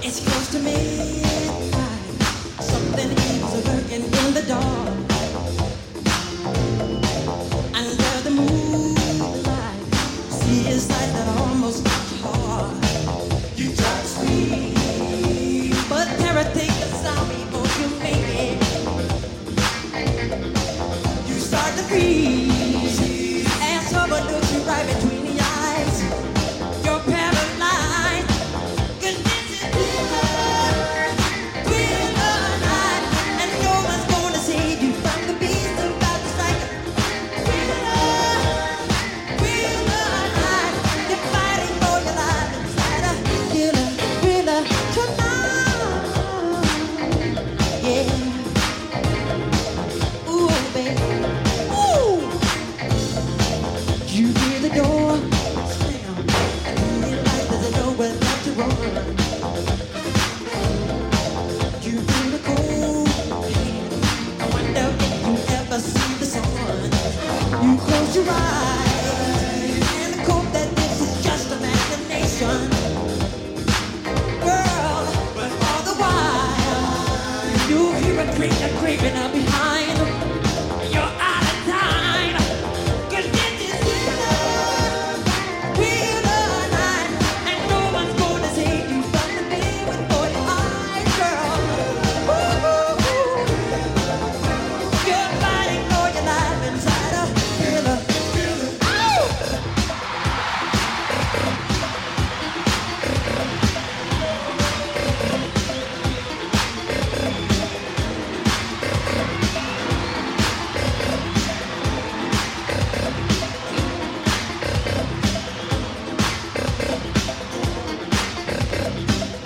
It's close to midnight. Something is lurking in the dark. Under the moonlight, see a sight that almost breaks your heart. You try to scream, but terror takes the sound before you make it. You start to freeze, and someone looks you right between the eyes. You're paralyzed. 'Cause this is thriller night, and no one's gonna save you from the beast about to strike. Thriller night, you're fighting for your life inside a thriller tonight. Yeah. Ooh, baby. Ooh. You hear the door slam, and you realize there's nowhere left to run. You feel the cold hand. I wonder if you ever see the sun. You close your eyes and hope that this is just imagination, girl. But all the while, you hear a creeping up behind.